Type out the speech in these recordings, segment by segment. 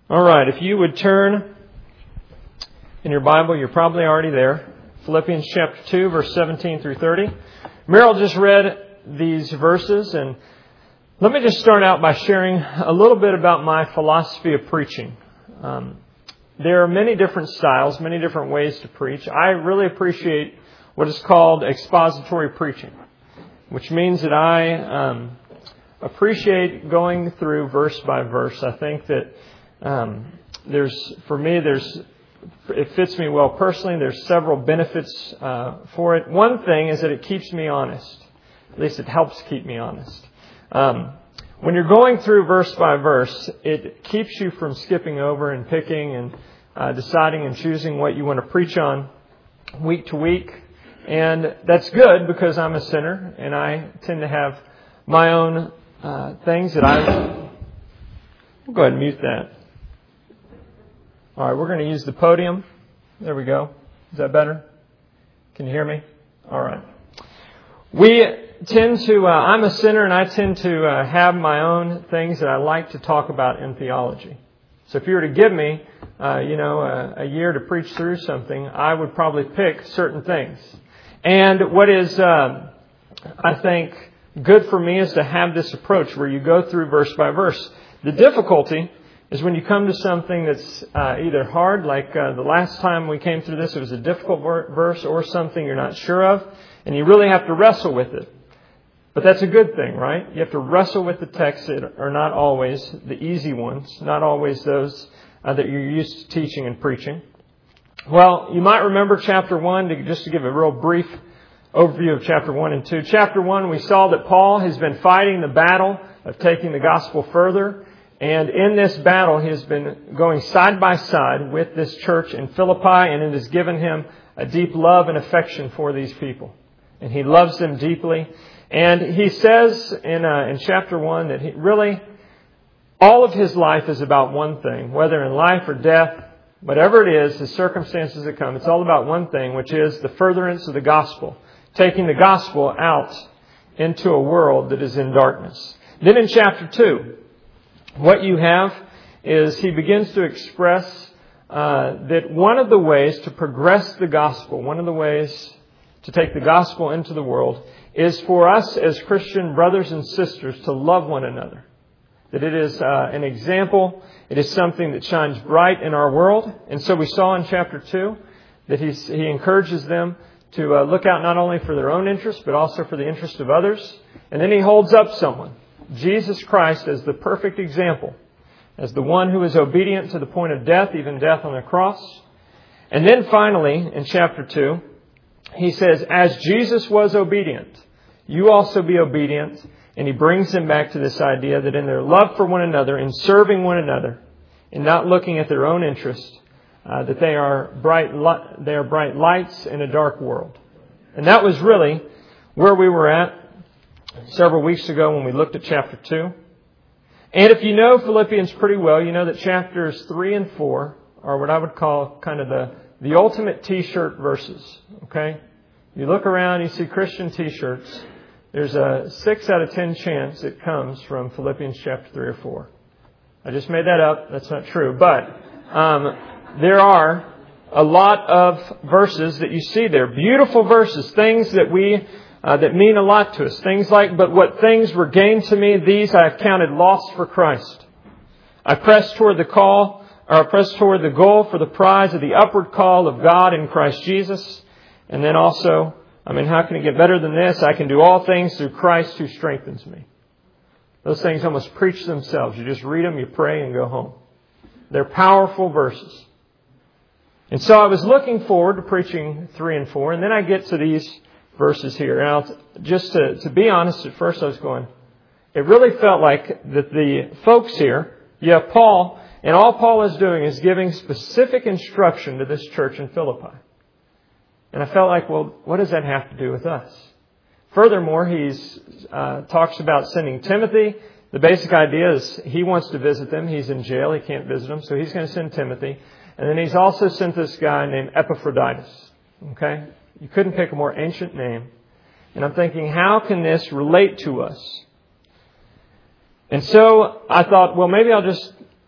All right, if you would turn in your Bible, you're probably already there. Philippians chapter 2, verse 17 through 30. Meryl just read these verses, and let me just start out by sharing a little bit about my philosophy of preaching. There are many different styles, many different ways to preach. I really appreciate what is called expository preaching, which means that I appreciate going through verse by verse. I think that it fits me well personally. There's several benefits for it. One thing is that it keeps me honest. At least it helps keep me honest. When you're going through verse by verse, it keeps you from skipping over and picking and deciding and choosing what you want to preach on week to week. And that's good because I'm a sinner and I tend to have my own things that We'll go ahead and mute that. All right, we're going to use the podium. There we go. Is that better? Can you hear me? All right. I'm a sinner and I tend to have my own things that I like to talk about in theology. So if you were to give me, a year to preach through something, I would probably pick certain things. And what is, I think, good for me is to have this approach where you go through verse by verse. The difficulty is when you come to something that's either hard, like the last time we came through this, it was a difficult verse, or something you're not sure of, and you really have to wrestle with it. But that's a good thing, right? You have to wrestle with the texts that are not always the easy ones, not always those that you're used to teaching and preaching. Well, you might remember chapter 1, just to give a real brief overview of chapter 1 and 2. Chapter 1, we saw that Paul has been fighting the battle of taking the gospel further. And in this battle, he has been going side by side with this church in Philippi, and it has given him a deep love and affection for these people. And he loves them deeply. And he says in chapter 1 that all of his life is about one thing, whether in life or death, whatever it is, the circumstances that come, it's all about one thing, which is the furtherance of the gospel, taking the gospel out into a world that is in darkness. Then in chapter 2, what you have is he begins to express that one of the ways to progress the gospel, one of the ways to take the gospel into the world, is for us as Christian brothers and sisters to love one another. That it is an example, it is something that shines bright in our world. And so we saw in chapter 2 that he encourages them to look out not only for their own interest, but also for the interest of others. And then he holds up someone, Jesus Christ, as the perfect example, as the one who is obedient to the point of death, even death on the cross. And then finally, in chapter 2, he says, as Jesus was obedient, you also be obedient. And he brings them back to this idea that in their love for one another, in serving one another, in not looking at their own interest, that they are bright lights in a dark world. And that was really where we were at several weeks ago when we looked at chapter 2. And if you know Philippians pretty well, you know that chapters 3 and 4 are what I would call kind of the ultimate T-shirt verses. Okay? You look around, you see Christian T-shirts. There's a 6 out of 10 chance it comes from Philippians chapter 3 or 4. I just made that up. That's not true. But there are a lot of verses that you see there. Beautiful verses. Things that that mean a lot to us. Things like, but what things were gained to me, these I have counted lost for Christ. I press toward the goal for the prize of the upward call of God in Christ Jesus. And then also, how can it get better than this? I can do all things through Christ who strengthens me. Those things almost preach themselves. You just read them, you pray, and go home. They're powerful verses. And so I was looking forward to preaching 3 and 4, and then I get to these verses here. Now, just to be honest, at first I was going, it really felt like that the folks here, you have Paul, and all Paul is doing is giving specific instruction to this church in Philippi. And I felt like, well, what does that have to do with us? Furthermore, he talks about sending Timothy. The basic idea is he wants to visit them. He's in jail. He can't visit them. So he's going to send Timothy. And then he's also sent this guy named Epaphroditus. Okay? You couldn't pick a more ancient name. And I'm thinking, how can this relate to us? And so I thought, well, maybe I'll just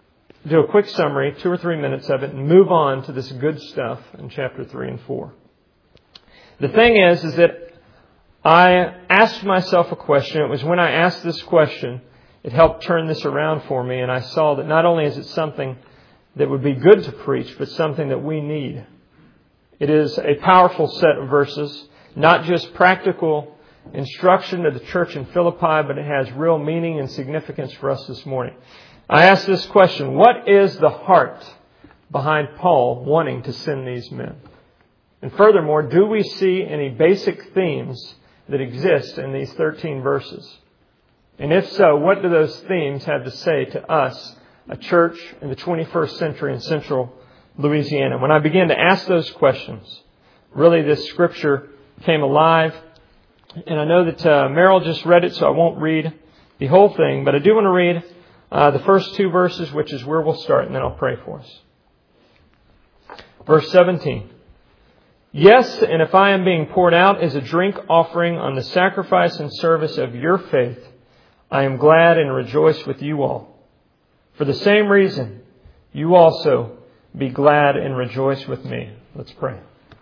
do a quick summary, 2 or 3 minutes of it, and move on to this good stuff in chapter 3 and 4. The thing is that I asked myself a question. It was when I asked this question, it helped turn this around for me, and I saw that not only is it something that would be good to preach, but something that we need. It is a powerful set of verses, not just practical instruction to the church in Philippi, but it has real meaning and significance for us this morning. I asked this question: what is the heart behind Paul wanting to send these men? And furthermore, do we see any basic themes that exist in these 13 verses? And if so, what do those themes have to say to us, a church in the 21st century in central Louisiana? When I began to ask those questions, really this scripture came alive. And I know that Meryl just read it, so I won't read the whole thing. But I do want to read the first 2 verses, which is where we'll start, and then I'll pray for us. Verse 17. Yes, and if I am being poured out as a drink offering on the sacrifice and service of your faith, I am glad and rejoice with you all. For the same reason, you also be glad and rejoice with me. Let's pray.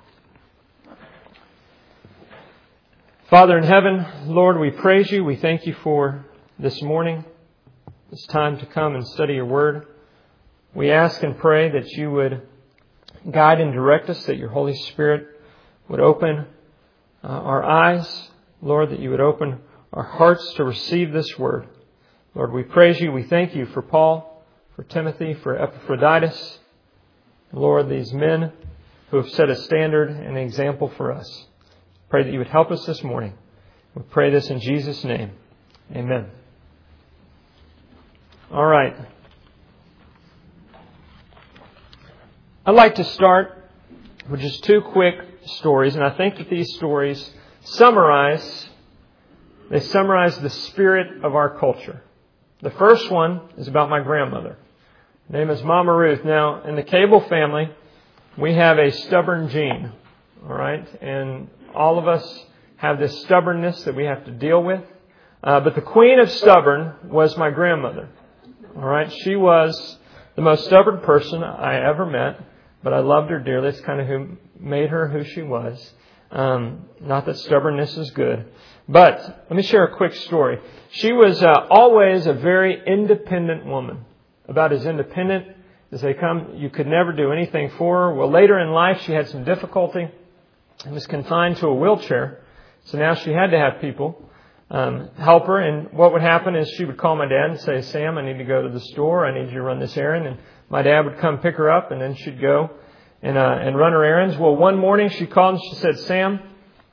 Father in heaven, Lord, we praise you. We thank you for this morning, this time to come and study your word. We ask and pray that you would guide and direct us, that your Holy Spirit would open our eyes, Lord, that you would open our hearts to receive this word. Lord, we praise you. We thank you for Paul, for Timothy, for Epaphroditus. Lord, these men who have set a standard and an example for us. Pray that you would help us this morning. We pray this in Jesus' name. Amen. All right. I'd like to start with just 2 quick stories, and I think that these stories summarize the spirit of our culture. The first one is about my grandmother. Her name is Mama Ruth. Now, in the Cable family, we have a stubborn gene, all right? And all of us have this stubbornness that we have to deal with. But the queen of stubborn was my grandmother, all right? She was the most stubborn person I ever met, but I loved her dearly. It's kind of who made her who she was. Not that stubbornness is good. But let me share a quick story. She was always a very independent woman. About as independent as they come. You could never do anything for her. Well, later in life, she had some difficulty and was confined to a wheelchair. So now she had to have people help her. And what would happen is she would call my dad and say, Sam, I need to go to the store. I need you to run this errand. And my dad would come pick her up, and then she'd go and run her errands. Well, one morning she called and she said, Sam,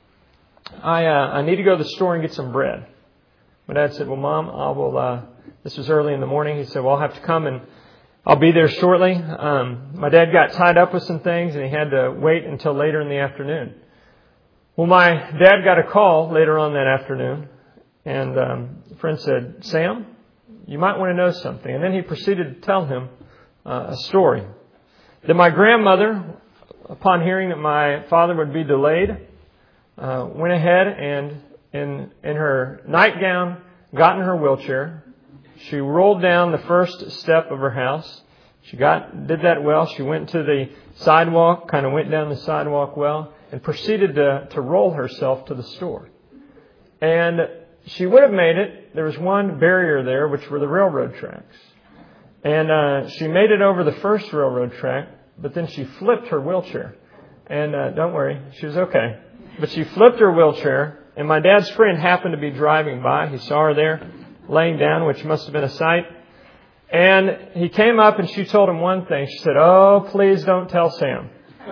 I need to go to the store and get some bread. My dad said, well, Mom, this was early in the morning. He said, well, I'll have to come and I'll be there shortly. My dad got tied up with some things and he had to wait until later in the afternoon. Well, my dad got a call later on that afternoon, and a friend said, Sam, you might want to know something. And then he proceeded to tell him a story. That my grandmother, upon hearing that my father would be delayed, went ahead and in her nightgown, got in her wheelchair. She rolled down the first step of her house. She did that well. She went to the sidewalk, kind of went down the sidewalk well, and proceeded to roll herself to the store. And she would have made it. There was one barrier there, which were the railroad tracks. And she made it over the first railroad track, but then she flipped her wheelchair. And don't worry, she was okay. But she flipped her wheelchair, and my dad's friend happened to be driving by. He saw her there, laying down, which must have been a sight. And he came up and she told him one thing. She said, oh, please don't tell Sam.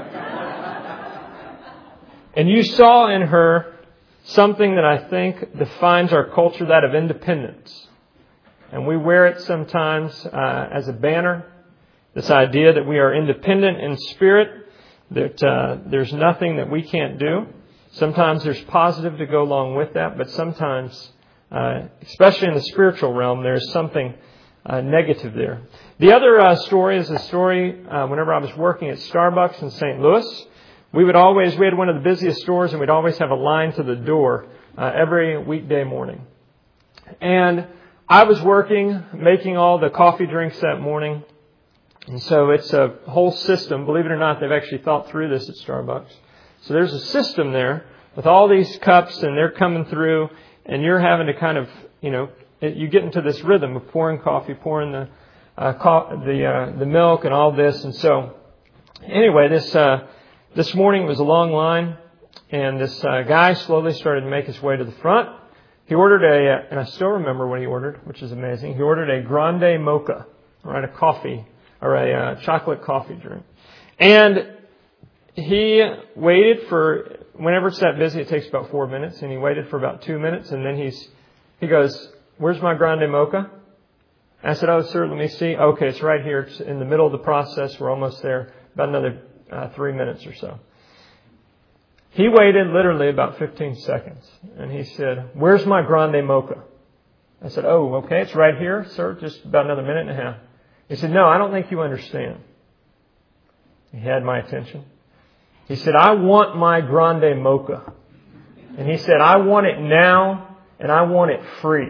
And you saw in her something that I think defines our culture, that of independence. And we wear it sometimes as a banner, this idea that we are independent in spirit, that there's nothing that we can't do. Sometimes there's positive to go along with that, but sometimes, especially in the spiritual realm, there's something negative there. The other story is a story whenever I was working at Starbucks in St. Louis. We had one of the busiest stores, and we'd always have a line to the door every weekday morning. And I was working, making all the coffee drinks that morning, And so it's a whole system. Believe it or not, they've actually thought through this at Starbucks. So there's a system there with all these cups, and they're coming through, and you're having to kind of, you get into this rhythm of pouring coffee, pouring the milk and all this. And so anyway, this morning was a long line, and this guy slowly started to make his way to the front. He ordered and I still remember what he ordered, which is amazing. He ordered a grande mocha, right, a coffee, or a chocolate coffee drink. And he waited for, whenever it's that busy, it takes about 4 minutes, and he waited for about 2 minutes, and then he goes, "Where's my grande mocha?" I said, "Oh, sir, let me see." "Okay, it's right here. It's in the middle of the process. We're almost there. About another 3 minutes or so." He waited literally about 15 seconds, and he said, "Where's my grande mocha?" I said, "Oh, okay, it's right here, sir, just about another minute and a half." He said, "No, I don't think you understand." He had my attention. He said, "I want my grande mocha." And he said, "I want it now, and I want it free."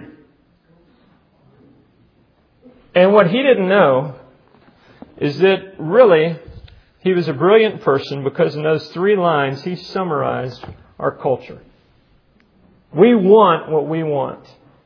And what he didn't know is that really he was a brilliant person, because in those 3 lines he summarized our culture. We want what we want.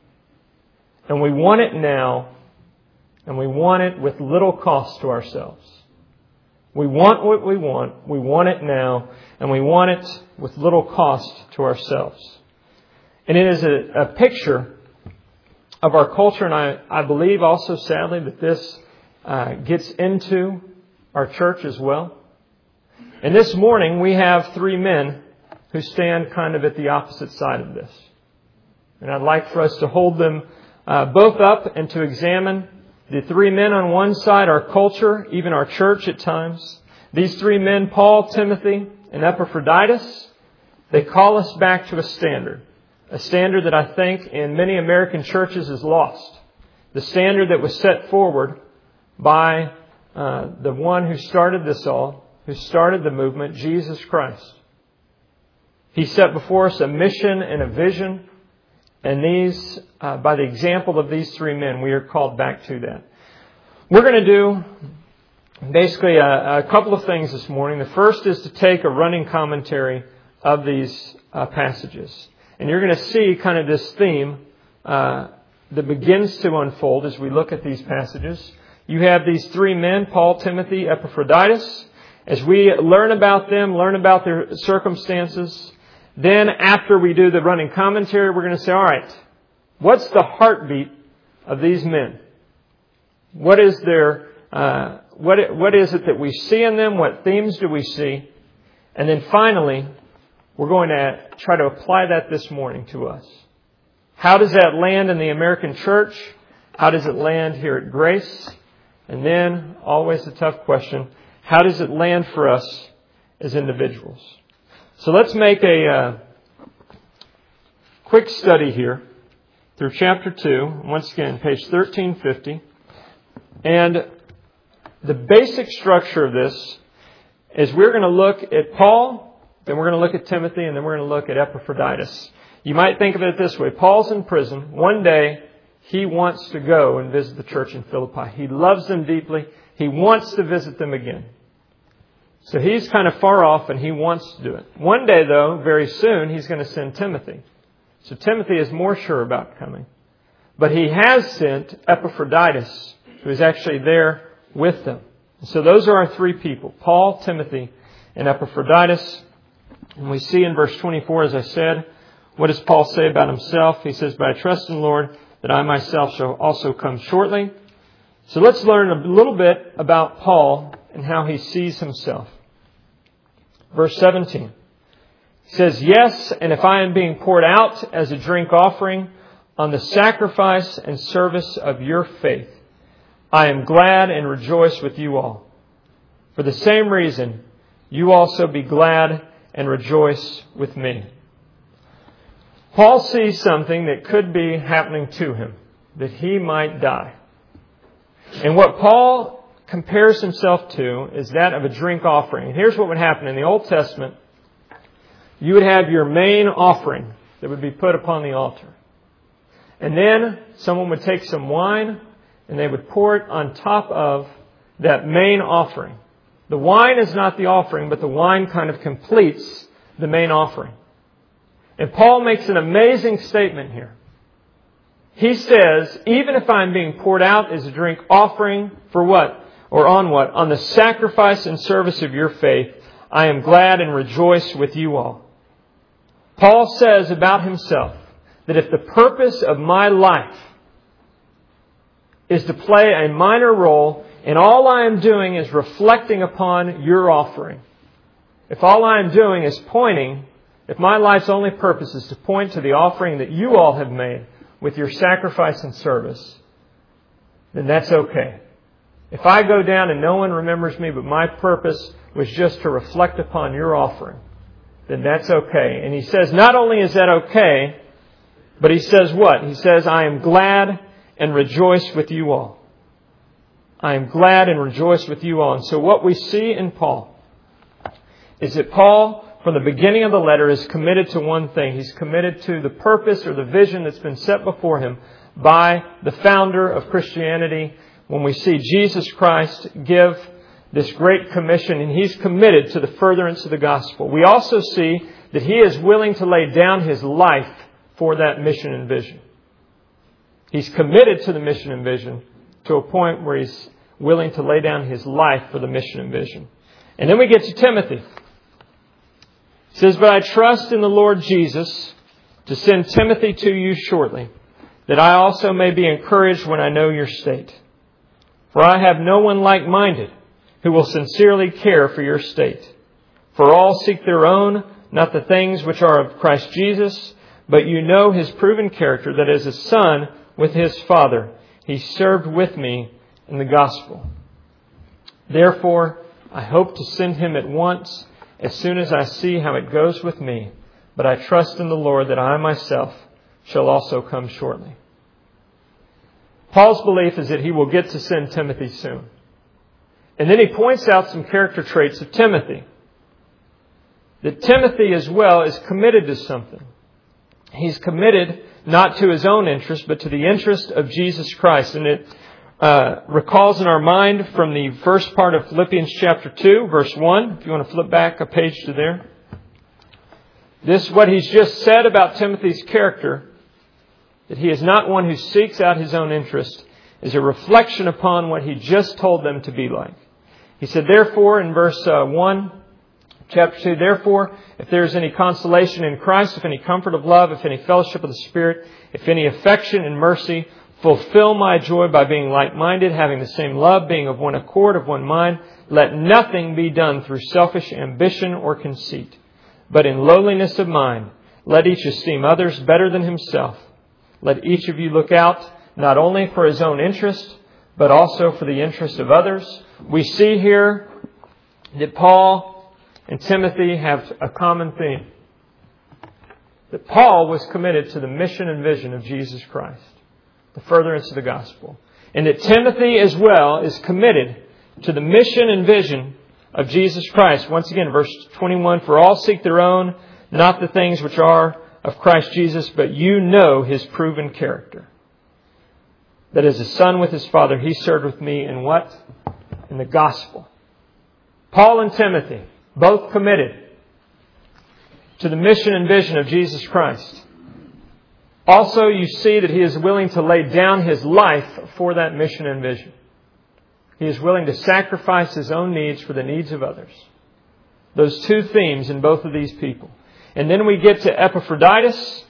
And we want it now, and we want it with little cost to ourselves. We want what we want it now, and we want it with little cost to ourselves. And it is a picture of our culture, and I believe also, sadly, that this gets into our church as well. And this morning we have 3 men who stand kind of at the opposite side of this. And I'd like for us to hold them both up and to examine the 3 men on one side, our culture, even our church at times. These 3 men, Paul, Timothy, and Epaphroditus, they call us back to a standard that I think in many American churches is lost. The standard that was set forward by the one who started this all, who started the movement, Jesus Christ. He set before us a mission and a vision, and these, by the example of these 3 men, we are called back to that. We're going to do basically a couple of things this morning. The first is to take a running commentary of these passages. And you're going to see kind of this theme that begins to unfold as we look at these passages. You have these 3 men, Paul, Timothy, Epaphroditus. As we learn about them, learn about their circumstances, then after we do the running commentary, we're going to say, all right, what's the heartbeat of these men? What is their, what is it that we see in them? What themes do we see? And then finally, we're going to try to apply that this morning to us. How does that land in the American church? How does it land here at Grace? And then, always a tough question, how does it land for us as individuals? So let's make a quick study here through chapter 2. Once again, page 1350. And the basic structure of this is we're going to look at Paul, then we're going to look at Timothy, and then we're going to look at Epaphroditus. You might think of it this way. Paul's in prison. One day, he wants to go and visit the church in Philippi. He loves them deeply. He wants to visit them again. So he's kind of far off and he wants to do it. One day, though, very soon, he's going to send Timothy. So Timothy is more sure about coming. But he has sent Epaphroditus, who is actually there with them. So those are our 3 people, Paul, Timothy, and Epaphroditus. And we see in verse 24, as I said, what does Paul say about himself? He says, "But I trust in the Lord that I myself shall also come shortly." So let's learn a little bit about Paul and how he sees himself. Verse 17 says, "Yes, and if I am being poured out as a drink offering on the sacrifice and service of your faith, I am glad and rejoice with you all. For the same reason, you also be glad and rejoice with me." Paul sees something that could be happening to him, that he might die. And what Paul compares himself to is that of a drink offering. And here's what would happen. In the Old Testament, you would have your main offering that would be put upon the altar. And then someone would take some wine and they would pour it on top of that main offering. The wine is not the offering, but the wine kind of completes the main offering. And Paul makes an amazing statement here. He says, even if I'm being poured out as a drink offering for what? Or on what? On the sacrifice and service of your faith, I am glad and rejoice with you all. Paul says about himself that if the purpose of my life is to play a minor role and all I am doing is reflecting upon your offering, if all I am doing is pointing, if my life's only purpose is to point to the offering that you all have made with your sacrifice and service, then that's okay. If I go down and no one remembers me, but my purpose was just to reflect upon your offering, then that's okay. And he says, not only is that okay, but he says what? He says, I am glad and rejoice with you all. I am glad and rejoice with you all. And so what we see in Paul is that Paul, from the beginning of the letter, is committed to one thing. He's committed to the purpose or the vision that's been set before him by the founder of Christianity. When we see Jesus Christ give this great commission, and he's committed to the furtherance of the gospel. We also see that he is willing to lay down his life for that mission and vision. He's committed to the mission and vision to a point where he's willing to lay down his life for the mission and vision. And then we get to Timothy. It says, but I trust in the Lord Jesus to send Timothy to you shortly, that I also may be encouraged when I know your state. For I have no one like-minded who will sincerely care for your state. For all seek their own, not the things which are of Christ Jesus, but you know his proven character, that as a son with his father, he served with me in the gospel. Therefore, I hope to send him at once, as soon as I see how it goes with me. But I trust in the Lord that I myself shall also come shortly. Paul's belief is that he will get to send Timothy soon. And then he points out some character traits of Timothy. That Timothy as well is committed to something. He's committed not to his own interest, but to the interest of Jesus Christ. And it recalls in our mind from the first part of Philippians chapter 2, verse 1. If you want to flip back a page to there. This, what he's just said about Timothy's character, that he is not one who seeks out his own interest, is a reflection upon what he just told them to be like. He said, therefore, in verse 1, chapter 2, therefore, if there is any consolation in Christ, if any comfort of love, if any fellowship of the Spirit, if any affection and mercy, fulfill my joy by being like-minded, having the same love, being of one accord, of one mind. Let nothing be done through selfish ambition or conceit, but in lowliness of mind, let each esteem others better than himself. Let each of you look out not only for his own interest, but also for the interest of others. We see here that Paul and Timothy have a common theme. That Paul was committed to the mission and vision of Jesus Christ, the furtherance of the gospel. And that Timothy as well is committed to the mission and vision of Jesus Christ. Once again, verse 21, for all seek their own, not the things which are of Christ Jesus, but you know his proven character. That as a son with his father, he served with me in what? In the gospel. Paul and Timothy, both committed to the mission and vision of Jesus Christ. Also, you see that he is willing to lay down his life for that mission and vision. He is willing to sacrifice his own needs for the needs of others. Those two themes in both of these people. And then we get to Epaphroditus.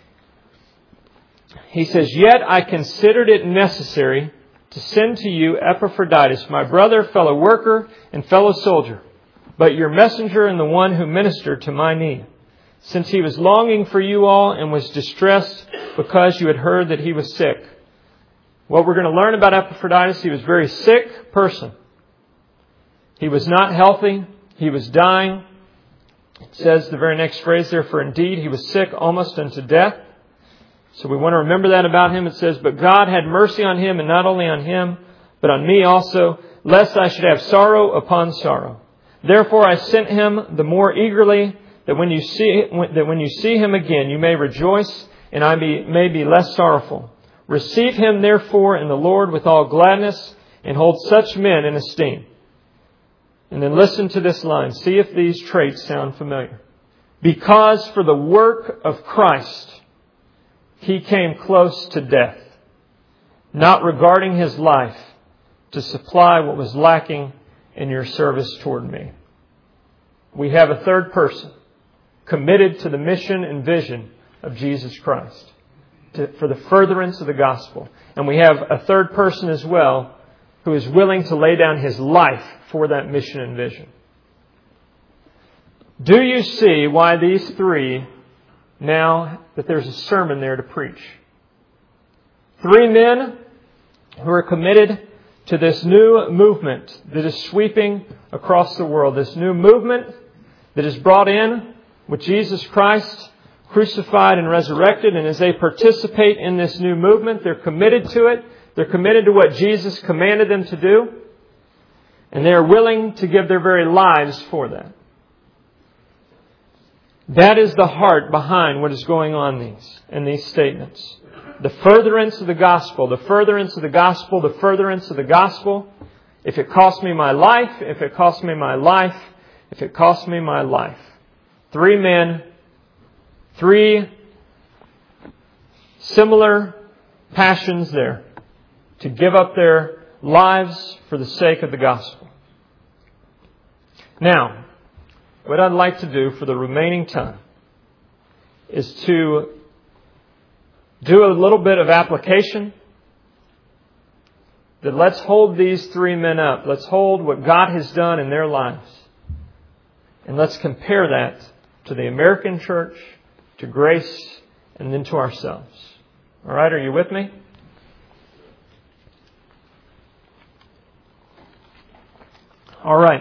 He says, yet I considered it necessary to send to you Epaphroditus, my brother, fellow worker, and fellow soldier, but your messenger and the one who ministered to my need, since he was longing for you all and was distressed because you had heard that he was sick. What we're going to learn about Epaphroditus, he was a very sick person. He was not healthy. He was dying. It says the very next phrase there, for indeed he was sick almost unto death. So we want to remember that about him. It says, but God had mercy on him, and not only on him, but on me also, lest I should have sorrow upon sorrow. Therefore I sent him the more eagerly, that when you see him again, you may rejoice, and I may be less sorrowful. Receive him therefore in the Lord with all gladness, and hold such men in esteem. And then listen to this line. See if these traits sound familiar. Because for the work of Christ, He came close to death, not regarding His life to supply what was lacking in your service toward me. We have a third person committed to the mission and vision of Jesus Christ for the furtherance of the gospel. And we have a third person as well who is willing to lay down his life for that mission and vision. Do you see why these three, now that there's a sermon there to preach? Three men who are committed to this new movement that is sweeping across the world. This new movement that is brought in with Jesus Christ crucified and resurrected. And as they participate in this new movement, they're committed to it. They're committed to what Jesus commanded them to do. And they are willing to give their very lives for that. That is the heart behind what is going on in these statements. The furtherance of the gospel, the furtherance of the gospel, the furtherance of the gospel. If it costs me my life, if it costs me my life, if it costs me my life. Three men, three similar passions there to give up their lives for the sake of the gospel. Now, what I'd like to do for the remaining time is to do a little bit of application. That let's hold these three men up. Let's hold what God has done in their lives. And let's compare that to the American church, to Grace, and then to ourselves. All right, are you with me? All right.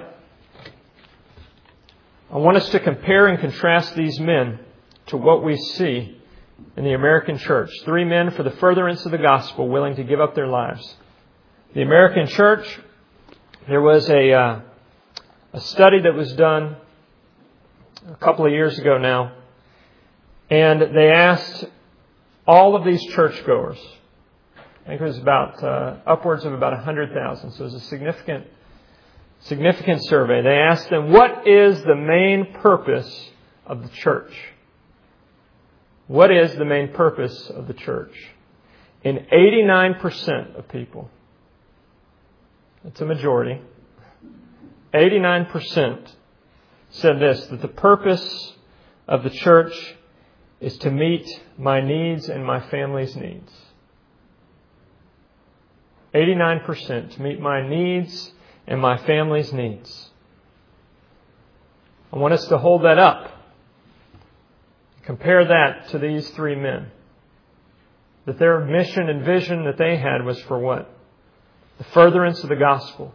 I want us to compare and contrast these men to what we see in the American church. Three men for the furtherance of the gospel, willing to give up their lives. The American church, there was a study that was done a couple of years ago now, and they asked all of these churchgoers, I think it was about upwards of about 100,000, so it was a significant survey. They asked them, what is the main purpose of the church? What is the main purpose of the church? And 89% of people, it's a majority, 89% said this, that the purpose of the church is to meet my needs and my family's needs. 89% to meet my needs and my family's needs. I want us to hold that up. Compare that to these three men. That their mission and vision that they had was for what? The furtherance of the gospel.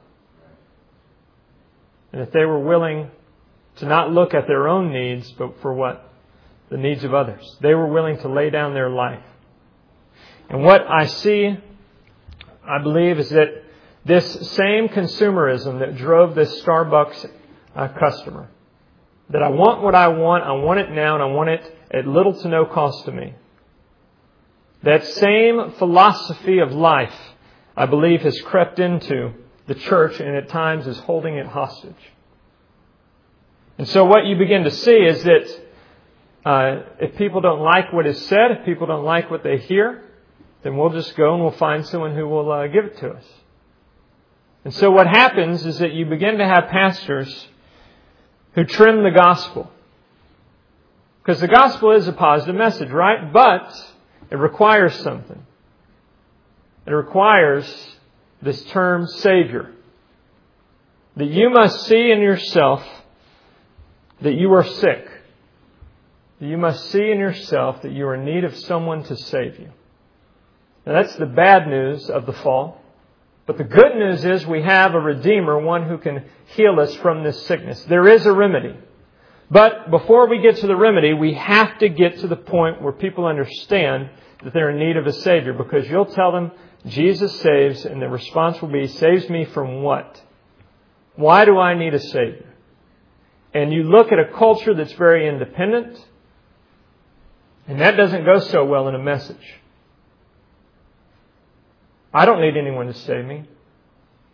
And that they were willing to not look at their own needs, but for what? The needs of others. They were willing to lay down their life. And what I see, I believe, is that this same consumerism that drove this Starbucks customer, that I want what I want it now, and I want it at little to no cost to me. That same philosophy of life, I believe, has crept into the church and at times is holding it hostage. And so what you begin to see is that if people don't like what is said, if people don't like what they hear, then we'll just go and we'll find someone who will give it to us. And so what happens is that you begin to have pastors who trim the gospel. Because the gospel is a positive message, right? But it requires something. It requires this term Savior. That you must see in yourself that you are sick. That you must see in yourself that you are in need of someone to save you. Now that's the bad news of the fall. But the good news is we have a Redeemer, one who can heal us from this sickness. There is a remedy. But before we get to the remedy, we have to get to the point where people understand that they're in need of a Savior. Because you'll tell them, Jesus saves, and the response will be, saves me from what? Why do I need a Savior? And you look at a culture that's very independent, and that doesn't go so well in a message. I don't need anyone to save me.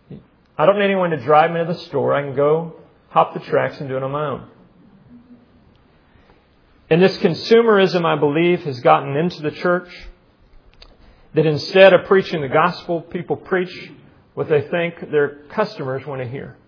I don't need anyone to drive me to the store. I can go hop the tracks and do it on my own. And this consumerism, I believe, has gotten into the church, that instead of preaching the gospel, people preach what they think their customers want to hear.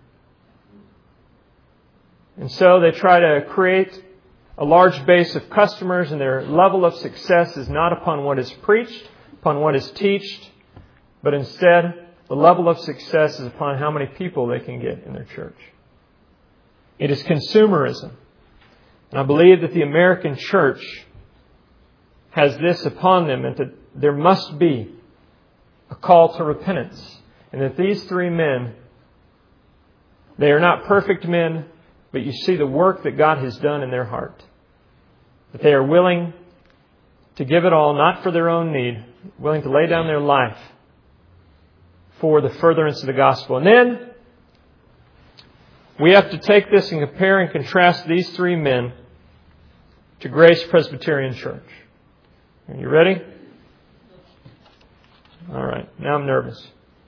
And so they try to create a large base of customers, and their level of success is not upon what is preached, upon what is taught, but instead the level of success is upon how many people they can get in their church. It is consumerism. And I believe that the American church has this upon them, and that there must be a call to repentance. And that these three men, they are not perfect men, but you see the work that God has done in their heart. That they are willing to give it all, not for their own need, willing to lay down their life for the furtherance of the gospel. And then we have to take this and compare and contrast these three men to Grace Presbyterian Church. Are you ready? All right. Now I'm nervous.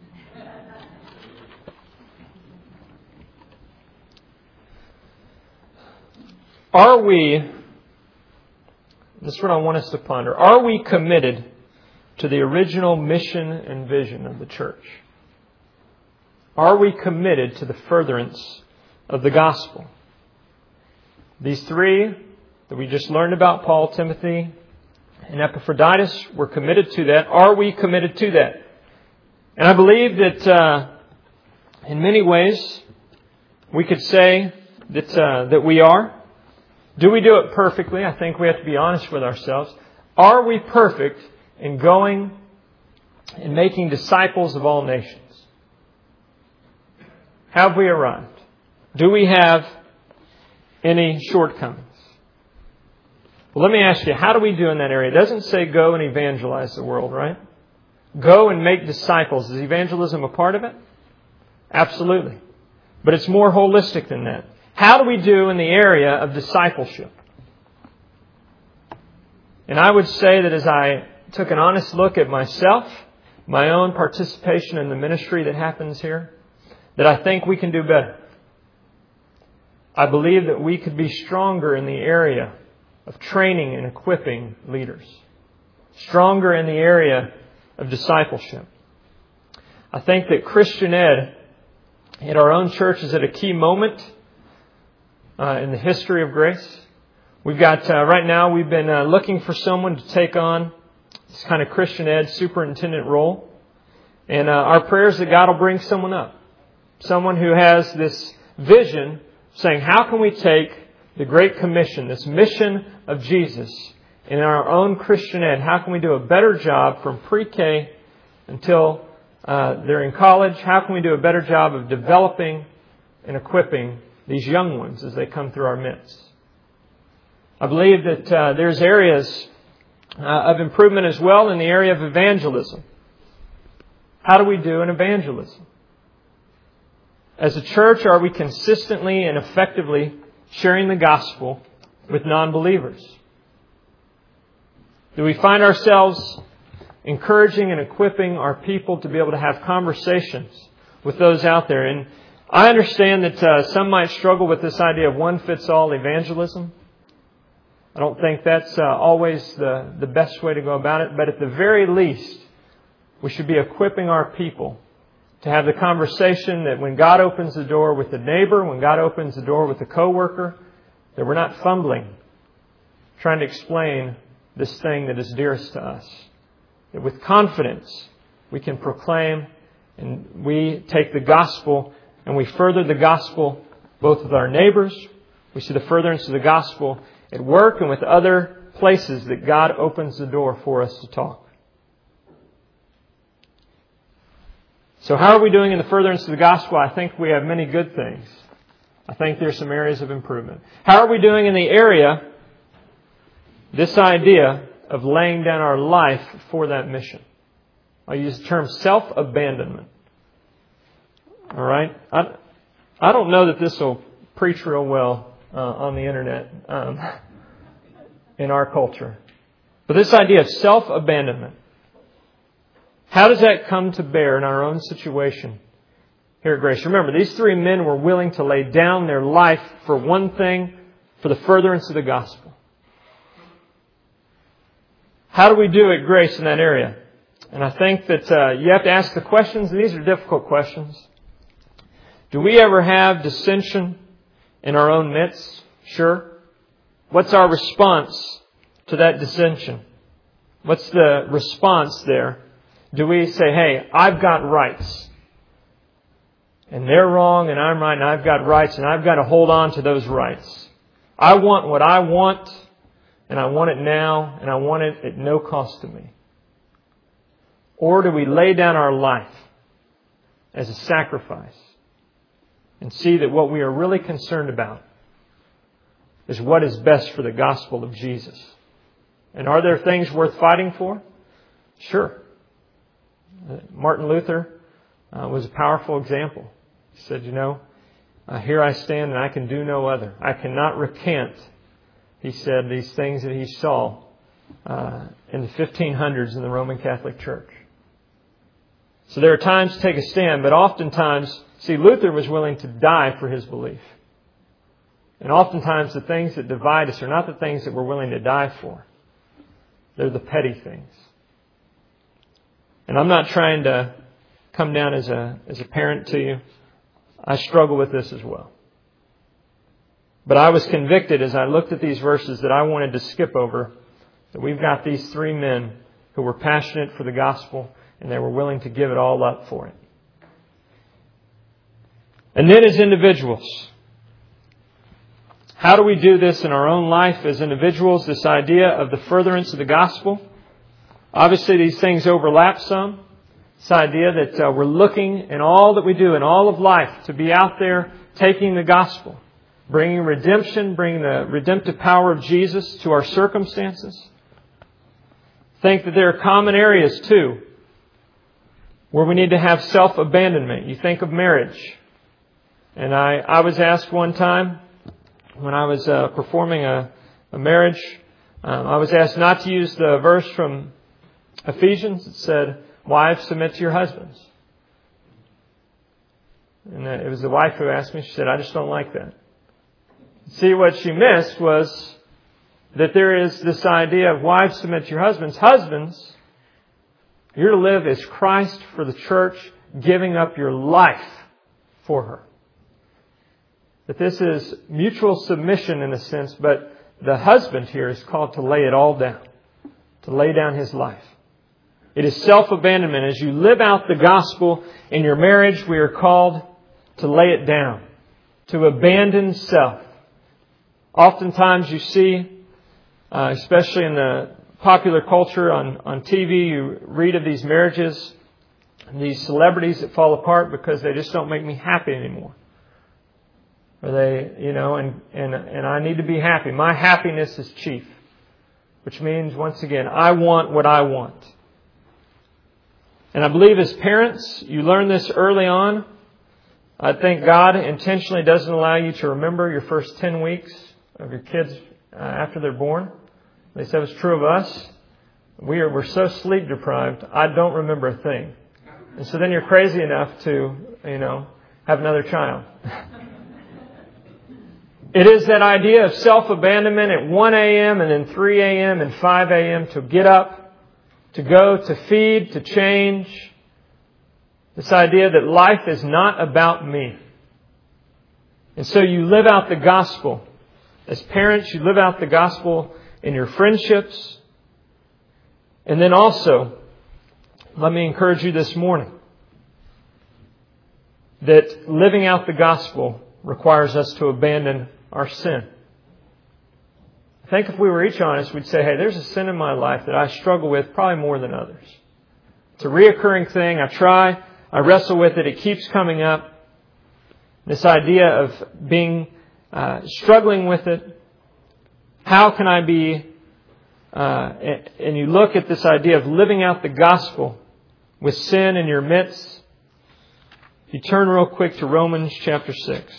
Are we, this is what I want us to ponder, are we committed to the original mission and vision of the church? Are we committed to the furtherance of the gospel? These three that we just learned about, Paul, Timothy, and Epaphroditus, were committed to that. Are we committed to that? And I believe that in many ways we could say that we are. Do we do it perfectly? I think we have to be honest with ourselves. Are we perfect in going and making disciples of all nations? Have we arrived? Do we have any shortcomings? Well, let me ask you, how do we do in that area? It doesn't say go and evangelize the world, right? Go and make disciples. Is evangelism a part of it? Absolutely. But it's more holistic than that. How do we do in the area of discipleship? And I would say that as I took an honest look at myself, my own participation in the ministry that happens here, that I think we can do better. I believe that we could be stronger in the area of training and equipping leaders. Stronger in the area of discipleship. I think that Christian Ed in our own church is at a key moment in the history of Grace. We've got, right now, we've been looking for someone to take on this kind of Christian Ed superintendent role. And our prayer is that God will bring someone up. Someone who has this vision saying, how can we take the Great Commission, this mission of Jesus, in our own Christian Ed? How can we do a better job from pre-K until they're in college? How can we do a better job of developing and equipping these young ones as they come through our midst? I believe that there's areas of improvement as well in the area of evangelism. How do we do in evangelism? As a church, are we consistently and effectively sharing the gospel with non-believers? Do we find ourselves encouraging and equipping our people to be able to have conversations with those out there? And I understand that some might struggle with this idea of one-fits-all evangelism. I don't think that's always the best way to go about it. But at the very least, we should be equipping our people to have the conversation that when God opens the door with the neighbor, when God opens the door with the coworker, that we're not fumbling, trying to explain this thing that is dearest to us. That with confidence, we can proclaim and we take the gospel and we further the gospel both with our neighbors. We see the furtherance of the gospel at work and with other places that God opens the door for us to talk. So how are we doing in the furtherance of the gospel? I think we have many good things. I think there's some areas of improvement. How are we doing in the area, this idea of laying down our life for that mission? I'll use the term self-abandonment. All right? I don't know that this will preach real well on the internet in our culture. But this idea of self-abandonment, how does that come to bear in our own situation here at Grace. Remember, these three men were willing to lay down their life for one thing, for the furtherance of the gospel. How do we do at Grace in that area? And I think that you have to ask the questions, and these are difficult questions. Do we ever have dissension in our own midst? Sure. What's our response to that dissension? What's the response there? Do we say, hey, I've got rights, and they're wrong, and I'm right, and I've got rights, and I've got to hold on to those rights. I want what I want, and I want it now, and I want it at no cost to me. Or do we lay down our life as a sacrifice and see that what we are really concerned about is what is best for the gospel of Jesus? And are there things worth fighting for? Sure. Martin Luther was a powerful example. He said, here I stand and I can do no other. I cannot recant, he said, these things that he saw in the 1500s in the Roman Catholic Church. So there are times to take a stand, but oftentimes, Luther was willing to die for his belief. And oftentimes the things that divide us are not the things that we're willing to die for. They're the petty things. And I'm not trying to come down as a parent to you. I struggle with this as well. But I was convicted as I looked at these verses that I wanted to skip over, that we've got these three men who were passionate for the gospel and they were willing to give it all up for it. And then as individuals, how do we do this in our own life as individuals? This idea of the furtherance of the gospel. Obviously, these things overlap some. This idea that we're looking in all that we do, in all of life, to be out there taking the gospel, bringing redemption, bringing the redemptive power of Jesus to our circumstances. Think that there are common areas, too, where we need to have self-abandonment. You think of marriage. And I was asked one time, when I was performing a marriage, I was asked not to use the verse from Ephesians that said, wives, submit to your husbands. And it was the wife who asked me. She said, I just don't like that. See, what she missed was that there is this idea of wives, submit to your husbands. Husbands, you're to live as Christ for the church, giving up your life for her. That this is mutual submission in a sense, but the husband here is called to lay it all down, to lay down his life. It is self-abandonment. As you live out the gospel in your marriage, we are called to lay it down, to abandon self. Oftentimes you see, especially in the popular culture on TV, you read of these marriages, these celebrities that fall apart because they just don't make me happy anymore. Or they, and I need to be happy. My happiness is chief. Which means, once again, I want what I want. And I believe as parents, you learn this early on. I think God intentionally doesn't allow you to remember your first 10 weeks of your kids after they're born. At least that was true of us. We're so sleep deprived, I don't remember a thing. And so then you're crazy enough to, have another child. It is that idea of self-abandonment at 1 a.m. and then 3 a.m. and 5 a.m. to get up, to go, to feed, to change. This idea that life is not about me. And so you live out the gospel. As parents, you live out the gospel in your friendships. And then also, let me encourage you this morning that living out the gospel requires us to abandon our sin. I think if we were each honest, we'd say, hey, there's a sin in my life that I struggle with probably more than others. It's a reoccurring thing. I wrestle with it. It keeps coming up. This idea of being, struggling with it. How can I be, and you look at this idea of living out the gospel with sin in your midst. If you turn real quick to Romans chapter 6.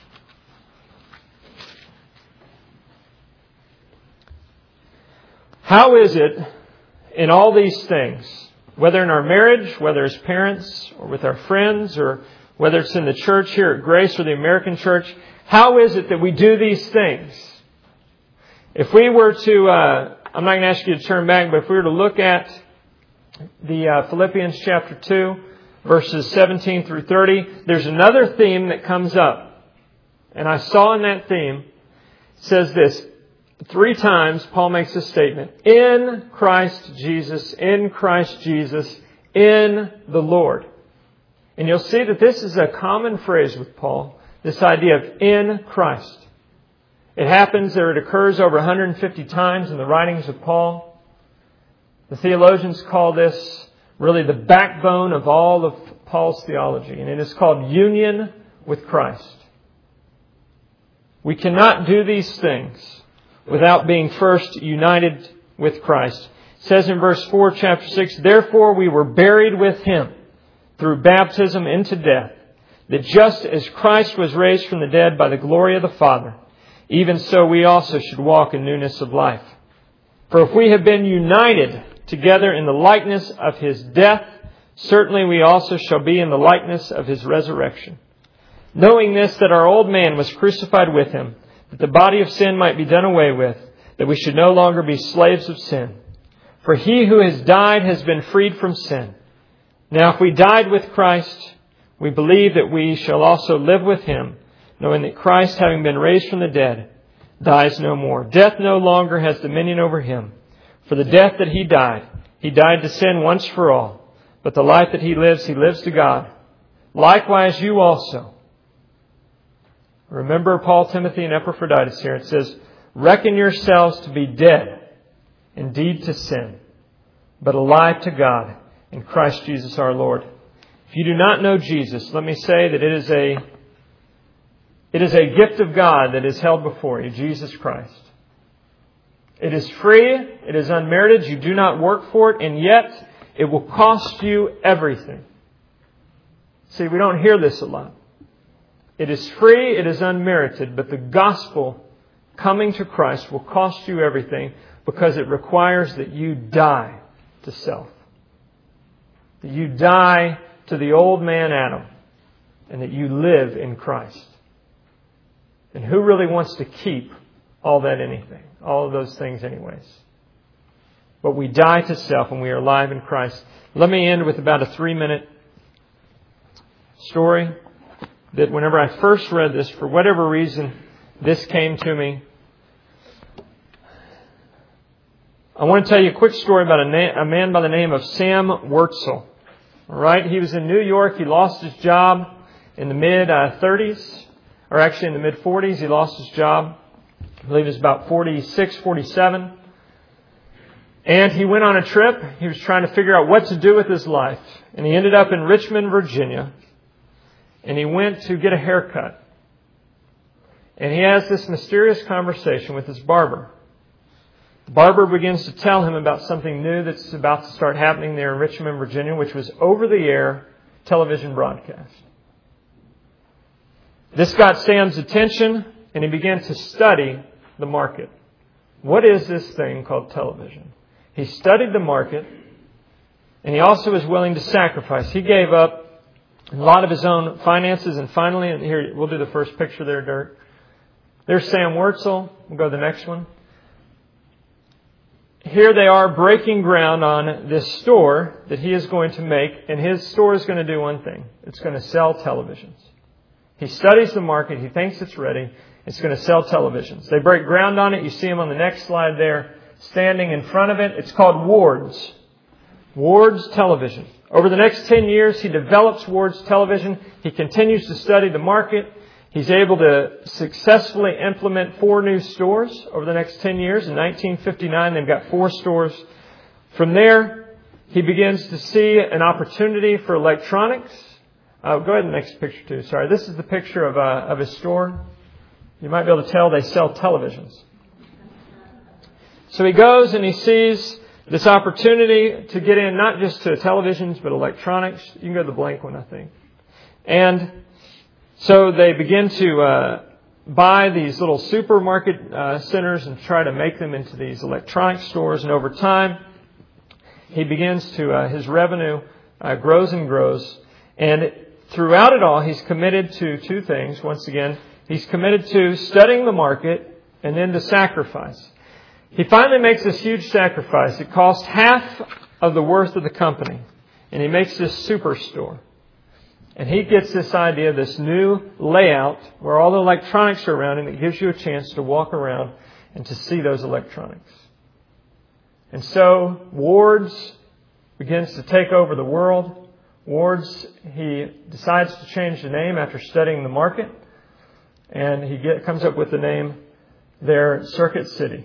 How is it in all these things, whether in our marriage, whether as parents or with our friends or whether it's in the church here at Grace or the American church, how is it that we do these things? If we were to, I'm not going to ask you to turn back, but if we were to look at the Philippians chapter 2, verses 17 through 30, there's another theme that comes up. And I saw in that theme, it says this, 3 times Paul makes this statement, in Christ Jesus, in Christ Jesus, in the Lord. And you'll see that this is a common phrase with Paul, this idea of in Christ. It happens, or it occurs over 150 times in the writings of Paul. The theologians call this really the backbone of all of Paul's theology, and it is called union with Christ. We cannot do these things without being first united with Christ. It says in verse 4, chapter 6, therefore we were buried with Him through baptism into death, that just as Christ was raised from the dead by the glory of the Father, even so we also should walk in newness of life. For if we have been united together in the likeness of His death, certainly we also shall be in the likeness of His resurrection. Knowing this, that our old man was crucified with Him, that the body of sin might be done away with, that we should no longer be slaves of sin. For he who has died has been freed from sin. Now if we died with Christ, we believe that we shall also live with Him, knowing that Christ, having been raised from the dead, dies no more. Death no longer has dominion over Him. For the death that He died to sin once for all. But the life that He lives to God. Likewise you also. Remember Paul, Timothy, and Epaphroditus here. It says, reckon yourselves to be dead, indeed to sin, but alive to God in Christ Jesus our Lord. If you do not know Jesus, let me say that it is a gift of God that is held before you, Jesus Christ. It is free, it is unmerited, you do not work for it, and yet it will cost you everything. See, we don't hear this a lot. It is free, it is unmerited, but the gospel coming to Christ will cost you everything because it requires that you die to self. That you die to the old man Adam and that you live in Christ. And who really wants to keep all that anything? All of those things anyways. But we die to self and we are alive in Christ. Let me end with about a 3-minute story that whenever I first read this, for whatever reason, this came to me. I want to tell you a quick story about a man by the name of Sam Wurtzel. All right, he was in New York. He lost his job in the mid-30s, or actually in the mid-40s. He lost his job. I believe it was about 46, 47. And he went on a trip. He was trying to figure out what to do with his life. And he ended up in Richmond, Virginia. And he went to get a haircut. And he has this mysterious conversation with his barber. The barber begins to tell him about something new that's about to start happening there in Richmond, Virginia, which was over-the-air television broadcast. This got Sam's attention, and he began to study the market. What is this thing called television? He studied the market, and he also was willing to sacrifice. He gave up a lot of his own finances, and finally, and here, we'll do the first picture there, Dirk. There's Sam Wurtzel. We'll go to the next one. Here they are breaking ground on this store that he is going to make, and his store is going to do one thing. It's going to sell televisions. He studies the market. He thinks it's ready. It's going to sell televisions. They break ground on it. You see him on the next slide there, standing in front of it. It's called Ward's. Ward's Television. Over the next 10 years, he develops Ward's Television. He continues to study the market. He's able to successfully implement 4 new stores over the next 10 years. In 1959, they've got 4 stores. From there, he begins to see an opportunity for electronics. Go ahead to the next picture too. Sorry, this is the picture of his store. You might be able to tell they sell televisions. So he goes and he sees this opportunity to get in not just to televisions, but electronics. You can go to the blank one, I think. And so they begin to buy these little supermarket centers and try to make them into these electronic stores. And over time, he begins to, his revenue grows and grows. And throughout it all, he's committed to two things. Once again, he's committed to studying the market and then to sacrifice. He finally makes this huge sacrifice. It costs half of the worth of the company. And he makes this superstore. And he gets this idea, this new layout where all the electronics are around, and it gives you a chance to walk around and to see those electronics. And so Ward's begins to take over the world. Ward's, he decides to change the name after studying the market. And he comes up with the name there, Circuit City.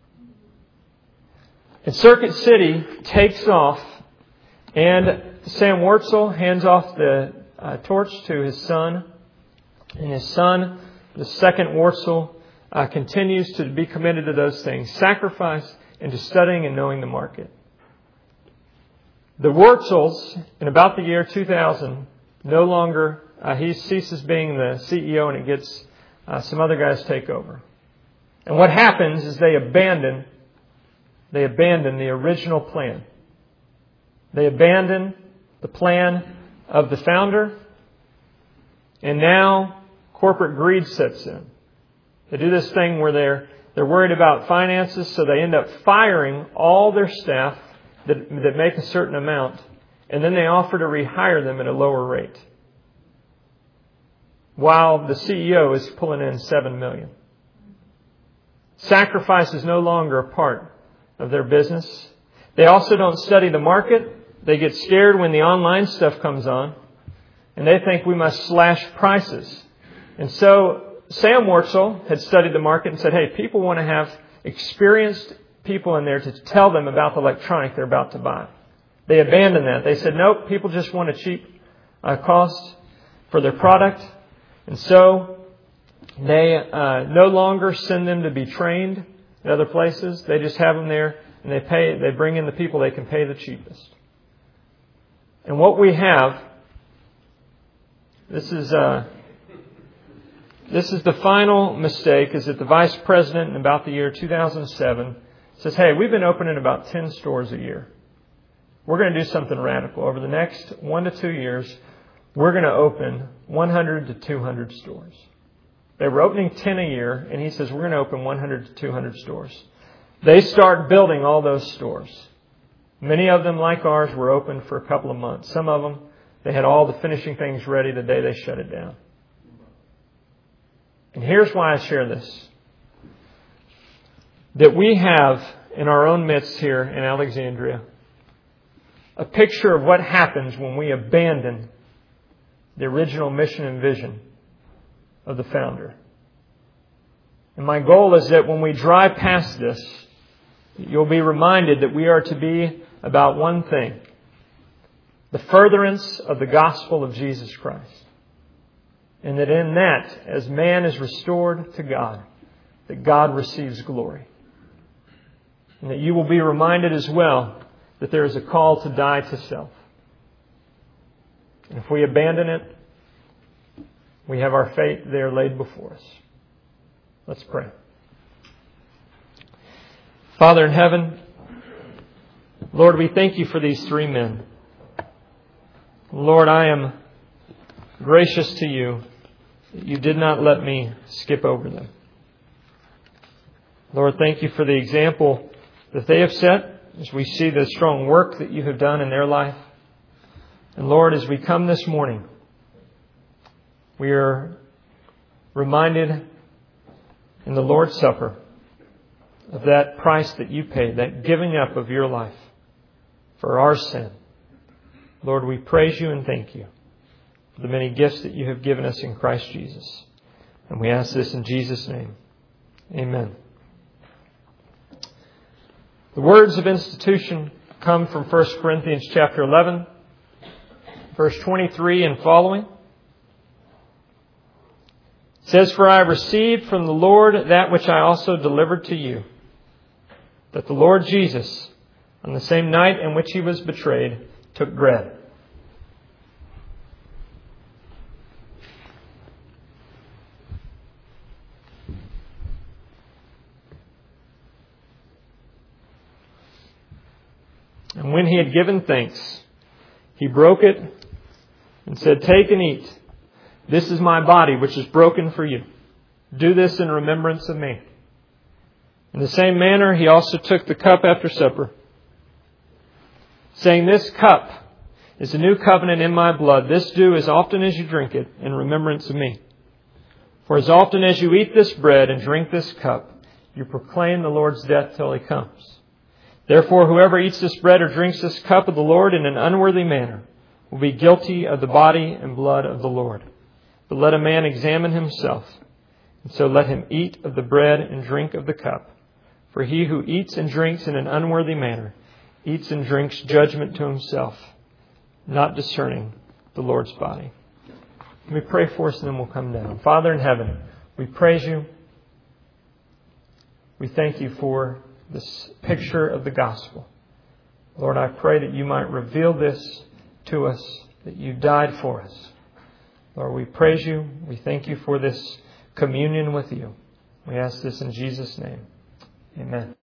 And Circuit City takes off, and Sam Wurtzel hands off the torch to his son. And his son, the second Wurtzel, continues to be committed to those things, sacrifice, and to studying and knowing the market. The Wurtzels, in about the year 2000, no longer, he ceases being the CEO, and it gets some other guys take over. And what happens is they abandon the original plan. They abandon the plan of the founder, and now corporate greed sets in. They do this thing where they're worried about finances, so they end up firing all their staff that make a certain amount, and then they offer to rehire them at a lower rate, while the CEO is pulling in $7 million. Sacrifice is no longer a part of their business. They also don't study the market. They get scared when the online stuff comes on, and they think we must slash prices. And so Sam Wurtzel had studied the market and said, hey, people want to have experienced people in there to tell them about the electronic they're about to buy. They abandoned that. They said, nope, people just want a cheap cost for their product. And so they no longer send them to be trained at other places. They just have them there, and they bring in the people they can pay the cheapest. And what we have, this is the final mistake, is that the vice president in about the year 2007 says, hey, we've been opening about 10 stores a year. We're going to do something radical. Over the next 1 to 2 years, we're going to open 100 to 200 stores. They were opening 10 a year, and he says, we're going to open 100 to 200 stores. They start building all those stores. Many of them, like ours, were open for a couple of months. Some of them, they had all the finishing things ready the day they shut it down. And here's why I share this. That we have in our own midst here in Alexandria a picture of what happens when we abandon the original mission and vision of the founder. And my goal is that when we drive past this, you'll be reminded that we are to be about one thing: the furtherance of the gospel of Jesus Christ. And that in that, as man is restored to God, that God receives glory. And that you will be reminded as well that there is a call to die to self. And if we abandon it, we have our fate there laid before us. Let's pray. Father in heaven, Lord, we thank you for these three men. Lord, I am gracious to you that you did not let me skip over them. Lord, thank you for the example that they have set as we see the strong work that you have done in their life. And Lord, as we come this morning, we are reminded in the Lord's Supper of that price that you paid, that giving up of your life for our sin. Lord, we praise you and thank you for the many gifts that you have given us in Christ Jesus. And we ask this in Jesus' name. Amen. The words of institution come from 1 Corinthians chapter 11, verse 23 and following. It says, "For I received from the Lord that which I also delivered to you, that the Lord Jesus, on the same night in which he was betrayed, took bread. And when he had given thanks, he broke it and said, "Take and eat. This is my body, which is broken for you. Do this in remembrance of me." In the same manner, He also took the cup after supper, saying, "This cup is a new covenant in my blood. This do as often as you drink it in remembrance of me. For as often as you eat this bread and drink this cup, you proclaim the Lord's death till He comes. Therefore, whoever eats this bread or drinks this cup of the Lord in an unworthy manner will be guilty of the body and blood of the Lord. But let a man examine himself, and so let him eat of the bread and drink of the cup. For he who eats and drinks in an unworthy manner eats and drinks judgment to himself, not discerning the Lord's body." Let me pray for us and then we'll come down. Father in heaven, we praise You. We thank You for this picture of the gospel. Lord, I pray that You might reveal this to us, that You died for us. Lord, we praise You. We thank You for this communion with You. We ask this in Jesus' name. Amen.